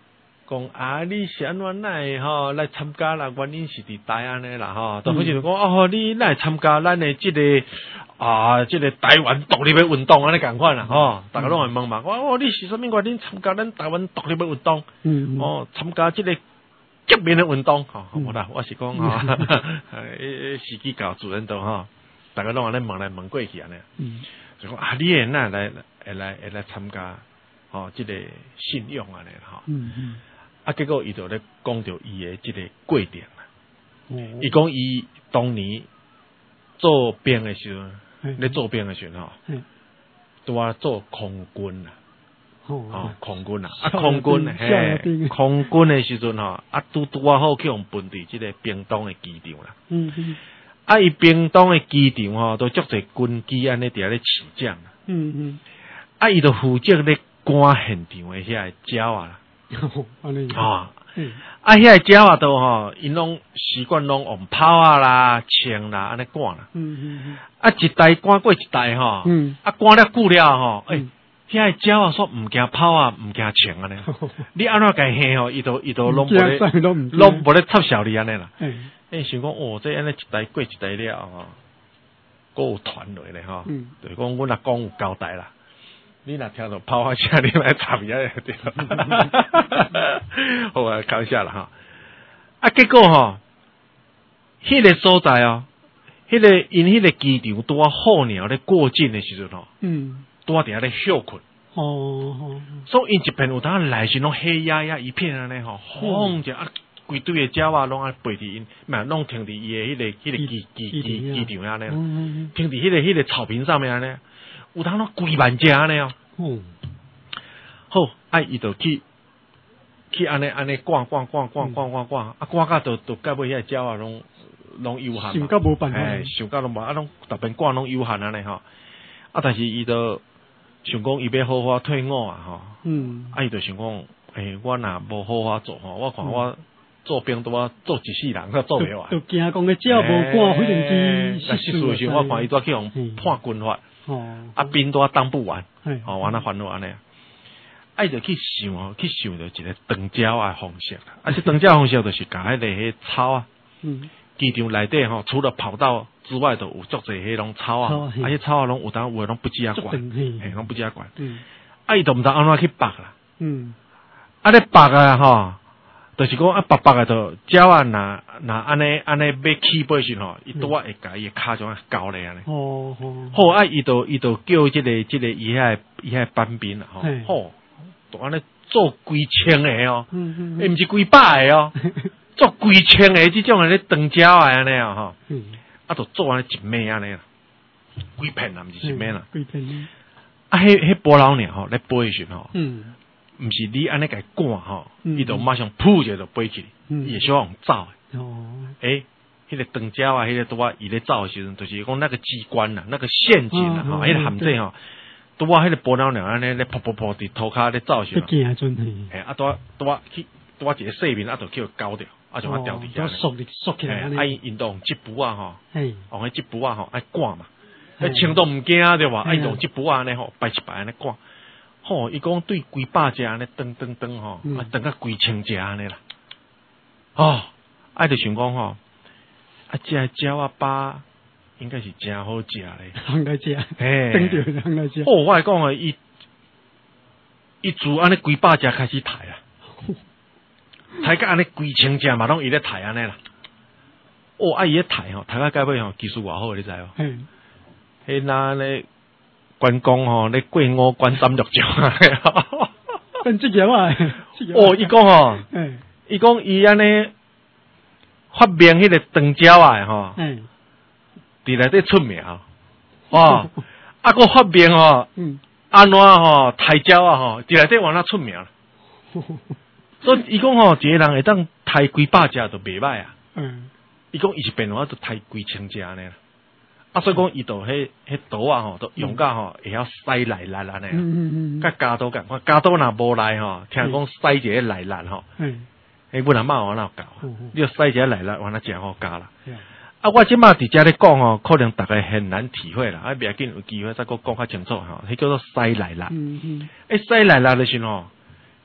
讲啊，你是安怎来吼来参加啦？原因是伫台安尼啦吼，都好似就讲哦，你来参加咱的即、这个啊，即、这个台湾独立的运动安尼共款啦吼，大家拢会问嘛，我哦，你是啥物原因参加咱台湾独立的运动？嗯，哦，参加即个革命的运动吼，无啦，我是讲吼，诶，时机到主任都吼，大家拢安尼问来问过去安尼，嗯，就讲啊，你会哪来会来会来参加吼，即、这个信用安尼吼，嗯嗯。啊！结果伊就咧讲着伊诶即个过程啦。伊讲伊当年做兵诶时阵，咧做兵诶时阵吼，拄啊做空军啦，哦，空军啦，啊空军嘿，空军诶时阵吼，啊拄拄啊好去互分伫即个屏东诶机场啦。嗯嗯。啊，伊屏东诶机场吼，都足侪军机安尼伫遐咧起降啦。嗯嗯。啊，伊就负责咧赶现场诶遐鸟啊啦。哦，啊，啊，遐鸟啊都吼，因拢习惯拢用炮啊啦、枪啦安尼赶啦。嗯嗯嗯。啊，一代赶过一代吼，嗯，啊，赶了久了吼，诶，遐鸟啊说毋惊炮啊，毋惊枪安尼。你安怎甲吓吼，伊都伊都拢无咧，拢无咧插小你安尼啦。诶，想讲哦，这安尼一代过一代了吼，佫有传落咧吼，就是讲阮阿公有交代啦。你若听到炮啊声，你来插伊下对了。好啊，开下啦哈。啊，结果吼，迄、那个所在哦，迄、那个因迄个机场拄啊候鸟咧过境的时阵吼，嗯，拄啊伫遐咧休困。哦哦。所以因一片有当来时拢黑压压一片安尼吼，轰者啊，规堆的鸟啊拢啊飞伫因，嘛拢停伫伊的迄个迄、那个机机机机场安尼啦，停伫迄个迄个草坪上面安尼。有当拢几万只安尼哦，嗯，好，啊，伊就去去安尼安尼赶赶赶赶赶赶赶，啊，赶到都都到尾遐鸟啊，拢拢有限嘛， 想到无办法， 哎，想到拢无，啊，拢逐边赶拢有限安尼吼，啊，但是伊就想讲伊要好好退伍啊吼，嗯，啊，伊就想讲，诶、欸，我若无好好做吼，我看我做兵都要做一世人，才做袂完， 就惊讲个鸟无赶飞电机， 但是事实上我看伊都要去用判军法。哦，啊，兵都当不完，哦，完了烦恼安尼，啊，就去想哦，去想着一个长鸟啊方式啦，啊，这长鸟方式就是甲迄个迄草啊，嗯，机场内底吼，除了跑道之外，都有足侪迄种草啊，啊，迄草啊，拢有当有诶拢不止啊管，嘿，拢不止啊管，嗯，啊，伊都毋知安怎去拔啦，嗯，啊，咧拔啊吼。就是讲啊，白白的都鸟啊，若若安尼安尼要起飞时吼，伊拄啊会甲伊诶骹种交咧安尼。哦哦。好啊，伊就伊就叫即个即个伊遐伊遐班兵啦吼，好，都安尼做几千个哦，嗯嗯，诶，毋是几百个哦，做几千个即种诶咧长鸟啊安尼啊吼，嗯，啊，就做安尼一枚安尼啦，几片啊，毋是一枚啦， 几片。 啊，迄迄波老鸟吼咧飞时吼，嗯。毋是你安尼甲伊赶吼，伊就马上扑者就飞起，伊会小往走诶。哦，诶，迄个长鸟啊，迄个拄啊，伊咧走诶时阵，就是讲那个机关啦，那个陷阱啦，吼，迄个陷阱吼，拄啊，迄个波鸟鸟安尼咧扑扑扑伫涂骹咧走诶时阵，诶，啊拄啊拄啊去拄啊一个细面啊，就叫交掉，啊就啊掉伫遐， 缩入缩起来， 啊，因动即步啊吼，用迄即步啊吼，爱赶嘛，迄枪都毋惊对吧？爱用即步啊安尼吼，排一排安尼赶。吼，伊讲对几百只安尼蹬蹬蹬吼，啊蹬到几千只安尼啦。哦，啊就想讲吼，啊只鸟啊巴应该是真好食咧， 通来食，嘿，蹬着通来食。 哦，我来讲啊，伊伊自安尼几百只开始抬啊，抬到安尼几千只嘛，拢伊咧抬安尼啦。哦，啊伊咧抬吼，抬到到尾吼，技术偌好，你知无？嗯，迄那咧。关公吼，咧过五关斩六将啊！ 变职业啊！ 哦，伊讲吼，伊讲伊安尼发明迄个长鸟啊吼，伫内底出名哦，啊个发明吼，安怎吼抬鸟啊吼，伫内底往哪出名？所以伊讲吼，一个人会当抬几百只都袂歹啊。嗯，伊讲伊是变话，就抬几千只安尼啦。啊，所以讲伊就迄迄刀啊吼，都用甲吼会晓塞来力安尼啊。嗯嗯甲加刀共款，加刀若无来吼，听讲塞一个来力吼。嗯。迄本来嘛我哪有教，你要塞一个来力，完了真好教啦。啊，我即马伫遮咧讲吼，可能大家很难体会啦。啊，袂要紧，有机会再搁讲较清楚吼。迄叫做塞来力。嗯嗯。诶，塞来力的时候，迄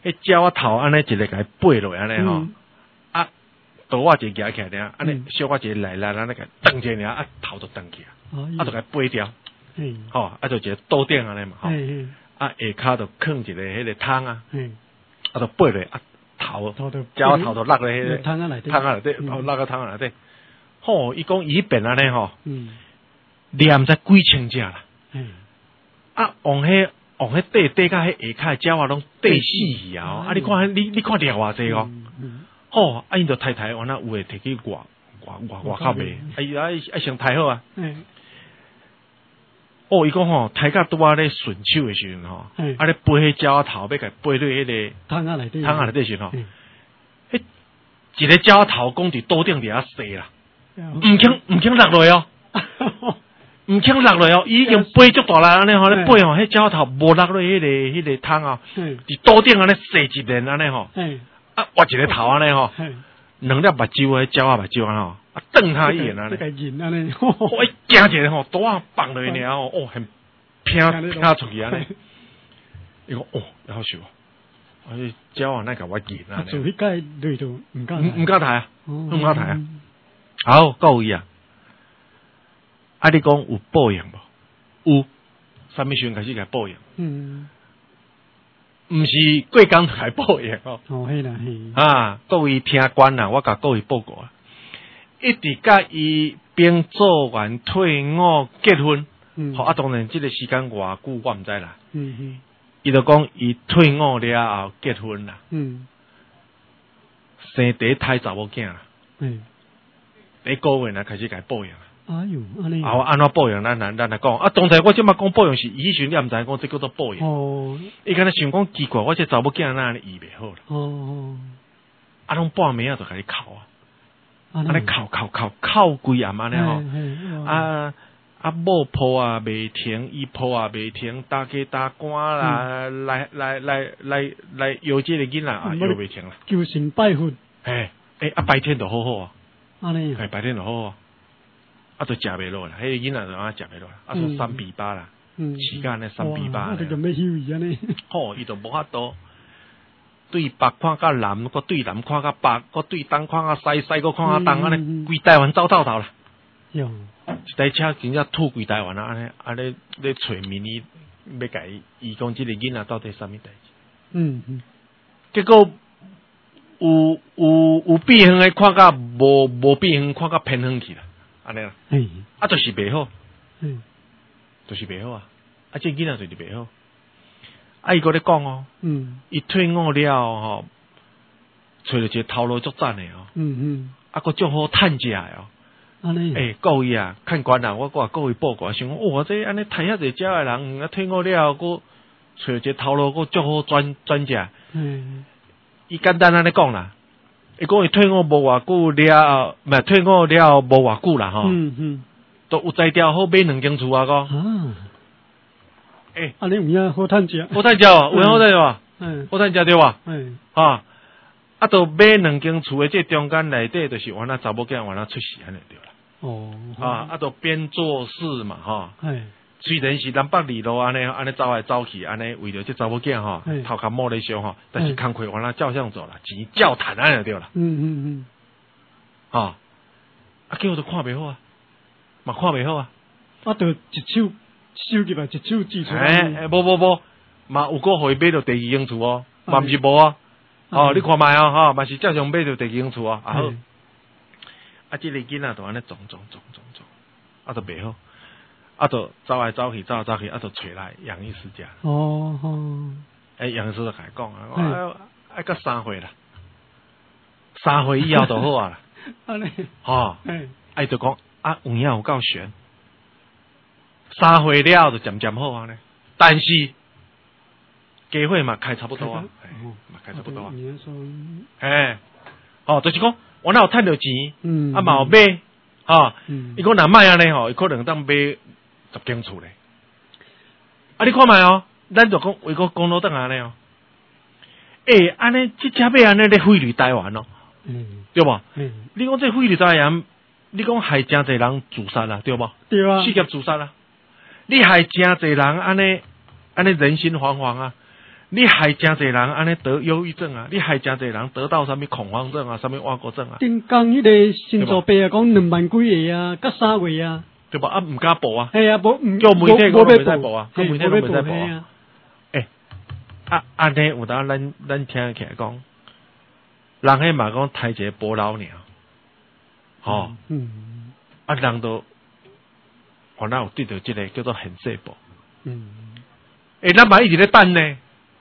迄鸟仔头安尼一个甲伊背落安尼吼，啊，倒我一个举起来尔，安尼小我一个来来安尼甲蹬一下尔，啊头就蹬起啊，啊就甲伊背掉，吼，啊就一个倒顶安尼嘛，吼，啊下骹就放一个迄个汤啊，啊就背落啊头，鸟仔头就落咧迄个汤啊内底， 汤啊内底，落个汤啊内底，吼，伊讲伊变安尼吼，念才几千只啦，啊往迄。哦，迄缀缀甲迄下骹鸟啊，拢缀死去啊！啊，你看，你你看掠偌济哦，吼，啊，因着抬抬完啊，有诶摕去外外外外口卖，啊伊啊啊先抬好啊。哦，伊讲吼，抬甲拄啊咧顺手诶时阵吼，啊咧背迄鸟仔头，要甲背落迄个汤啊内底， 汤啊内底时吼，迄一个鸟仔头讲伫桌顶底下踅啦，毋肯毋肯落落哦。毋肯落落哦，伊已经背足大力安尼吼，咧背吼，迄鸟头无落落迄个迄个汤啊，伫桌顶安尼踅一连安尼吼，啊，挖一个头安尼吼，两粒目睭迄鸟仔目睭安吼，啊，瞪他一眼安尼，我一惊一下吼，肚啊放落去尔吼，哦，很拼拼出去安尼，伊讲哦，好笑，啊，迄鸟啊，那甲我见啊， 做迄个累到毋敢毋敢抬啊，毋敢抬啊，好，各位啊。啊！你讲有报应无？有，啥物时阵开始甲报应？嗯，毋是过工就甲报应哦。 哦，迄啦，嘿。 啊，各位听官啦，我甲各位报告啊，一直甲伊并做完退伍结婚，嗯，好啊，当然即个时间偌久我毋知啦。嗯嗯。伊就讲伊退伍了后结婚啦。嗯。生第一胎查某囝啦。嗯。第一个月呢开始甲报应。 哎呦，安尼啊，安怎报应？咱咱咱来讲啊。当然，我即马讲报应是，以前你也毋知讲这叫做报应。哦。伊敢若想讲奇怪，我这查某囝哪安尼医袂好啦。哦。啊，拢半暝啊，就甲你哭啊，安尼哭哭哭哭规暗安尼吼。啊啊，某抱啊袂停，伊抱啊袂停，大家大官啦，来来来来来摇这个囡仔啊，摇袂停啦。 求神拜佛。 嘿，诶，啊白天就好好啊。 安尼。 嘿，白天就好好。啊，都食袂落啦，迄个囡仔就安食袂落啦，啊，说三比八啦，时间呢三比八。 啊，这个要休伊安尼。 吼，伊就无法度对北看甲南，搁对南看甲北，搁对东看甲西，西搁看甲东，安尼规台湾走透透啦。哟，一台车真正吐规台湾啊，安尼安尼咧找迷你，要甲伊，伊讲即个囡仔到底啥物代志？嗯嗯。结果有有有变远诶，看甲无无变远，看甲偏远去啦。安尼啦，啊，就是袂好，嗯，就是袂好啊，啊，这囡仔就是袂好，啊，伊搁咧讲哦，嗯，伊退伍了吼，找着一个头路足赞诶哦，嗯嗯，啊，搁足好趁食哦，安尼，诶，各位啊，看官啊，我甲各位报告，想讲，哇，这安尼趁遐济食诶人，啊，退伍了搁找着一个头路，搁足好转转食，嗯，伊简单安尼讲啦。伊讲伊退伍无偌久了，唔系退伍了无偌久啦，吼，嗯嗯，都有才调好买两间厝啊个，啊， 诶，安尼有影好趁食， 好趁食哦，有影好趁食哇，嗯，好趁食对哇，嗯，啊，啊，都买两间厝诶，这中间内底就是原来查某囝原来出事安尼对啦，哦，啊，啊，都边做事嘛，哈，哎。虽然是南北二路安尼安尼走来走去，安尼为着这查某囝吼，头壳摸咧烧吼，但是工课完了照相做啦，钱照赚安尼对啦。嗯嗯嗯。吼，啊，叫我都看袂好啊，嘛看袂好啊。 啊，就一手收入来，一手支出。 诶，无无无，嘛有个互伊买到第二间厝哦，嘛毋是无啊。哦，你看卖啊，吼，嘛是照常买到第二间厝啊。啊好，啊，这个囡仔就安尼撞撞撞撞撞，啊，都袂好。啊，就走来走去，走来走去，啊，就找来杨医师家。哦哦，诶，杨医师就甲伊讲啊，我爱个三岁啦，三岁以后就好啊啦。安尼，吼，哎，就讲啊，有影有够悬，三岁了就渐渐好啊咧。但是家伙嘛开差不多啊，嘛开差不多啊。诶，哦，就是讲我哪有趁到钱，嗯，啊嘛有买，吼，伊讲若卖安尼吼，伊可能当买。十间厝咧，啊！你看卖哦，咱就讲为个公路灯安尼哦，诶、欸，安尼即只尾安尼咧废虑台湾哦，嗯，对无？嗯，你讲这废虑台湾，你讲害真侪人自杀啦，对无？ 对啊， 事业自杀啦，你害真侪人安尼安尼人心惶惶啊！ 你害真侪人安尼得忧郁症啊，你害真侪人得到什么恐慌症啊，什么外国症啊。 顶讲迄个新造病啊，讲两万几个啊，甲三位啊。 对吧？啊，唔敢报啊。 系啊，无唔叫媒体講都未使報啊，叫媒體都未使報啊。誒，啊安尼有當咱咱聽起來講，人迄嘛講抬一個保老鳥，吼，嗯，啊人都，可能有對到即個叫做現世報，嗯，誒，咱嘛一直咧等呢，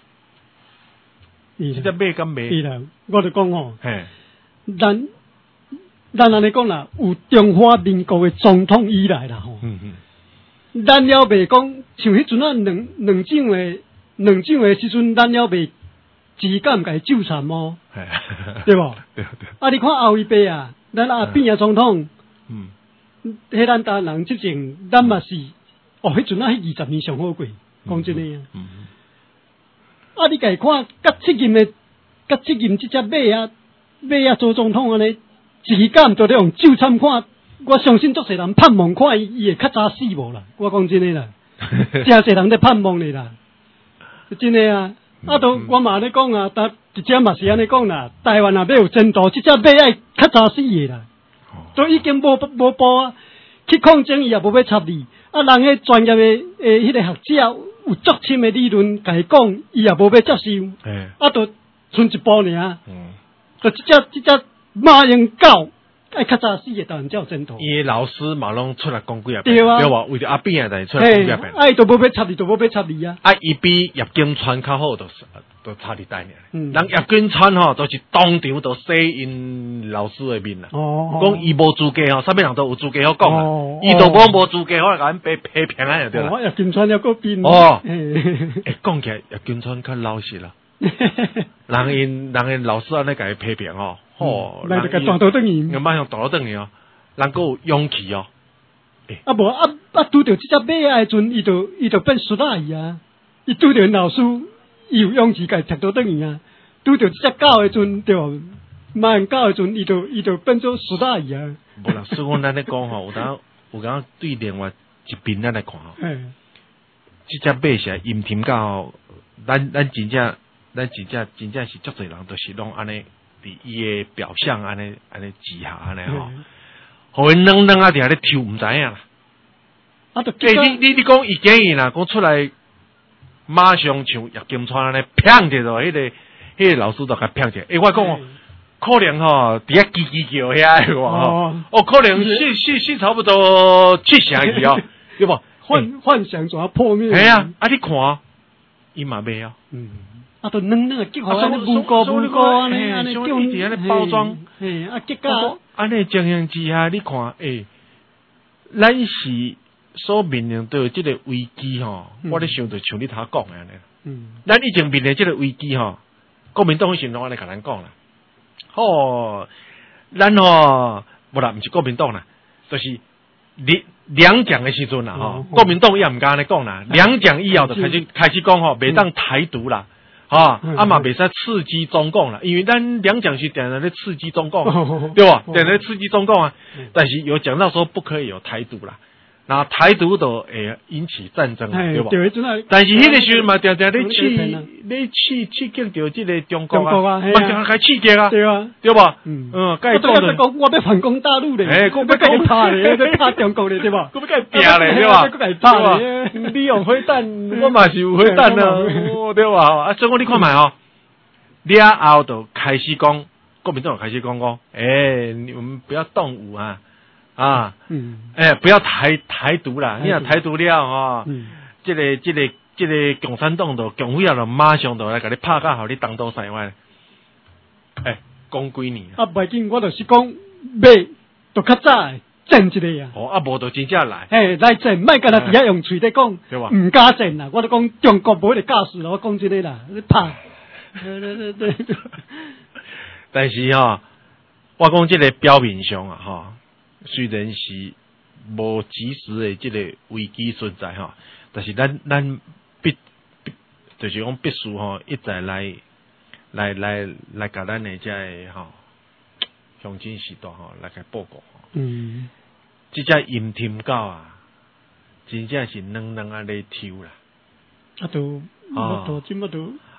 即隻馬敢馬， 是啦，我就講吼， 嘿， 咱。咱安尼講啦，有中華民國嘅總統以來啦吼，嗯嗯，咱了未講像迄陣啊兩兩種嘅兩種嘅時陣，咱了未自敢甲伊糾纏哦，對無？對對。啊，你看後一輩啊，咱阿扁啊總統，嗯，迄咱台灣人執政，咱嘛是，哦，迄陣啊，迄二十年上好過，講真誒啊，嗯，啊，你家己看，甲責任嘅，甲責任即隻馬啊，馬啊做總統安尼。自敢就咧用酒參看，我相信足儕人盼望看伊，伊會較早死無啦。我講真誒啦，真儕人咧盼望你啦，真誒啊！啊，都我嘛咧講啊，但一隻嘛是安尼講啦，台灣啊要有前途，即隻馬愛較早死嘅啦，都已經無無報啊，去抗爭伊也無要插你。啊，人迄專業誒誒，迄個學者有足深誒理論，甲伊講，伊也無要接受。啊，都剩一步爾，就即隻即隻。馬英九愛較早死嘅，當然才有前途。 伊老師嘛攏出來講幾啊遍，對啊，對吧？為咗阿扁啊，但係出來講幾啊遍。 哎，都無要插你，都無要插你啊！ 啊，伊比葉金川較好，都都差啲大呢。嗯，人葉金川吼，都是當場都洗因老師嘅面啦。哦，講伊無資格吼，啥物人都有資格好講啊。伊都講無資格，可能甲咱批批評啊，對啦。 哦，葉金川有個變。 哦，誒，講起來葉金川較老實啦。人因人因老師安尼甲伊批評吼。哦， 人就大頭等於， 我馬上大頭等於哦，人個有勇氣哦。 啊無啊啊，拄着即隻馬啊，陣伊就伊就變蘇大姨啊，伊拄着老師，伊有勇氣甲伊踢倒等於啊，拄着即隻狗誒陣對無？馬英九誒陣，伊就伊就變做蘇大姨啊。 無啦，所以講咱咧講吼，有當有講對另外一邊咱來看吼，即隻馬是陰甜到，咱咱真正咱真正真正是足濟人都是攏安尼。伊嘅表象安尼安尼之下安尼吼，互因愣愣啊，伫遐咧抽毋知影啦。啊，就你你你講伊建議啦，講出來馬上像葉金川安尼砰者咯，迄個迄個老師就甲砰者。誒，我講可能吼，伫遐嘰嘰叫遐個吼，哦，可能是是是差不多七成去哦，對無？ 幻幻想怎破滅？ 係啊，啊你看，伊嘛袂啊。嗯。 啊，都嫩嫩嘅結合，安尼無過無過安尼，安尼叫伊安尼包裝， 嘿，啊結果安尼情形之下，你看，誒，咱是所面臨到即個危機吼，我咧想着像你頭講嘅安尼，嗯，咱以前面臨即個危機吼，國民黨迄時攏安尼甲咱講啦，吼，咱吼，無啦，毋是國民黨啦，就是兩兩蔣嘅時陣啦，吼，國民黨伊也毋敢安尼講啦，兩蔣以後就開始開始講吼，袂當台獨啦。啊，啊嘛袂使刺激中共啦，因為咱兩蔣是定在咧刺激中共，哦、對吧？定在咧刺激中共啊，嗯、但是有講到說不可以有台獨啦，那台獨就會引起戰爭，對吧？但是迄個時候嘛，定定咧刺咧刺刺激到即個中國啊，嘛定係刺激啊，對啊，對吧？嗯，嗯，該講的講我要反攻大陸咧， 誒，我要甲伊拍咧，要拍中國咧，對吧？ 我要甲伊拼咧，對吧？ 我甲伊拍咧， 你用飛彈，我嘛是有飛彈啊，對吧？啊，所以我你看賣哦，了後就開始講，國民黨就開始講講，誒，你們不要動武啊。啊，嗯，誒、欸，不要台台獨啦，你若台獨了吼，嗯，即、這個即、這個即、這個共產黨就共匪啊，就馬上就來甲你拍甲互你東倒西歪，誒、欸，講幾年啊？啊，袂緊，我就是講，買就較早整一個啊。 哦，啊，無就真正來， 誒，來整，莫干那底下用喙在講，對吧？唔加整啦，我都講中國無迄個架勢，我講真個啦，你拍，對對對對。 但是吼、哦，我講即個表面上啊，吼。雖然是無及時的這個危機存在吼，但是咱咱必必就是講必須吼一再來來來來甲咱的這個吼鄉親時代吼來個報告吼。嗯，這隻陰天狗啊，真正是軟軟啊咧抽啦。 啊都，啊都，怎麼都？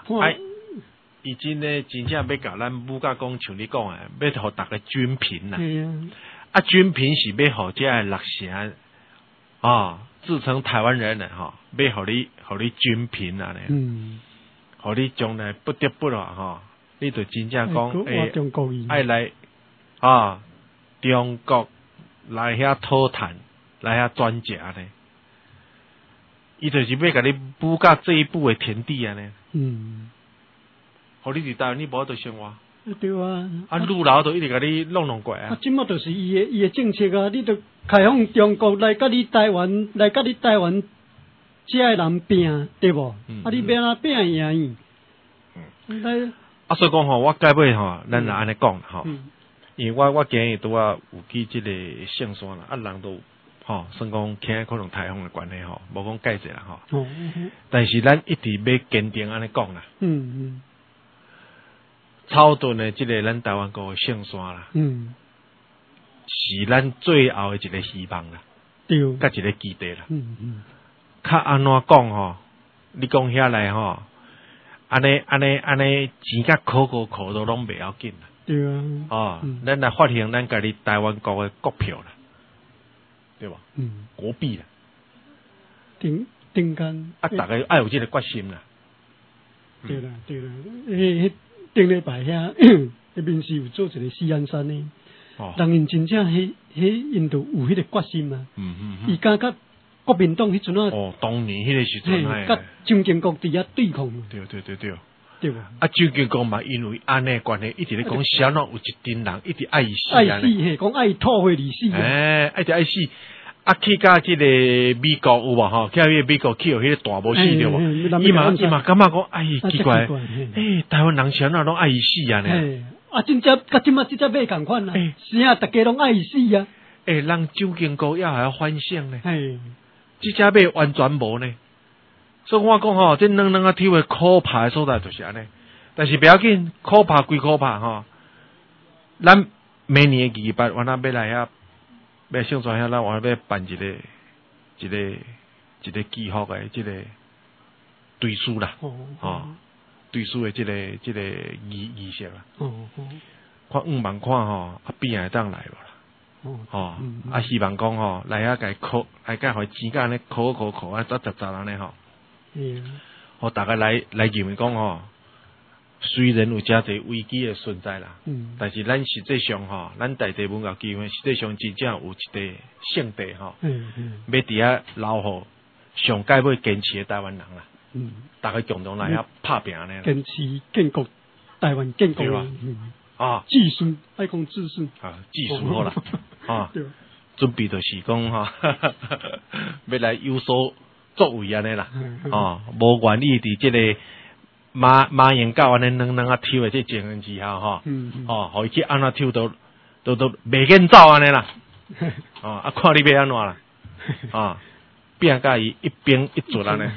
哎，已经呢，真正要甲咱武甲讲，像你讲诶，要互大家均平啦。啊，均平是要互这个六成啊，自称台湾人的吼，要互你互你均平啊呢。嗯。互你将来不得不啦吼，你就真正讲诶，爱来啊，中国来遐讨趁，来遐转食呢。伊就是要甲你补甲这一步的田地啊呢。嗯。互你伫台湾你无法度生活。 对啊。 啊，路老都一直甲你弄弄过啊。 啊，即马就是伊的伊的政策啊，你着开放中国来甲你台湾，来甲你台湾遮个人拼，对无？嗯、啊，你要安怎拼赢伊？嗯。来。 啊，所以讲吼，我解尾吼，咱若安尼讲吼，嗯、因为我我今日拄啊有去即个圣山啦，啊人都。吼，算讲起可能台风的关系吼，无讲介济啦吼。哦。但是咱一直要坚定安尼讲啦。嗯嗯。草屯的即个咱台湾国的圣山啦。嗯。是咱最后的一个希望啦。对。甲一个基地啦。嗯嗯。较安怎讲吼？你讲遐来吼，安尼安尼安尼钱甲苦苦苦都拢袂要紧啦。对啊。哦，嗯、咱来发行咱家己台湾国的国票啦。对吧？嗯，国币啦， 顶顶间啊，大家爱有这个决心啦。 对啦，对啦，迄迄顶礼拜遐，迄边是有做一个西安山呢。哦，人因真正迄迄因都有迄个决心啊。嗯嗯嗯。伊甲甲国民党迄阵啊。 哦，当年迄个时阵哎。甲蒋经国伫遐对抗。 对对对对。 对吧？ 啊，蒋经国嘛，因为安尼关系，一直咧讲，小喏有一群人一直爱死啊。爱死嘿，讲爱吐血而死。 哎，一直爱死。啊，去甲即个美国有无吼？去迄个美国去有迄个大无死对无？伊嘛伊嘛感觉讲，哎，奇怪，哎，台湾人小喏拢爱死啊呢。 啊，真正甲即马即只买共款啦。是啊，大家拢爱死啊。 哎，人蒋经国要还要反省呢。哎，即只买完全无呢。所以我讲吼，这两两啊挑的可怕的所在就是安尼，但是不要紧，可怕归可怕吼。咱明年的二八，我那要来遐，要上山遐，咱我要办一个一个一个记号的这个堆书啦，哦，哦堆书的这个这个仪仪式啦。哦哦，看五万看吼，啊变会当来无啦。哦，哦嗯嗯、啊希望讲吼，来遐甲考，来甲互钱甲安尼考考考啊，杂杂杂安尼吼。嗯，我大家来来认为讲吼，虽然有遮侪危机的存在啦，嗯，但是咱实际上吼，咱在地文化基金实际上真正有一个圣地吼，嗯嗯，要伫遐留互上届要坚持的台湾人啦，嗯，大家共同来遐拍拼呢， 坚持建国台湾建国啦，嗯啊，技术爱讲技术啊，技术好啦，啊，准备就是讲哈，要来有所。作为安尼啦，哦，无愿意伫即个马马英九安尼两两啊抽的这情形之下吼，哦，互伊去安怎抽都都都袂见走安尼啦，哦，啊看你要安怎啦，啊，变甲伊一兵一卒安尼，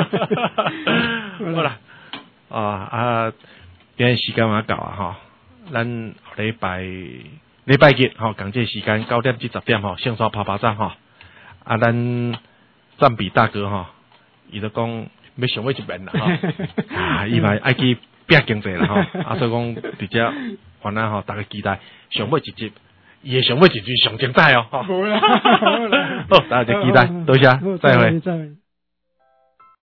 好啦，啊啊，今日时间嘛到啊吼，咱礼拜礼拜日吼，共这时间九点至十点吼，线上拍拍掌吼，啊咱。赞比大哥哈，伊都讲要上尾一遍啦哈，啊，伊嘛爱去拼经济啦哈，啊，所以讲直接反正吼，大家期待上尾一集，伊的上尾一集上精彩哦，好，大家期待，多谢，再会。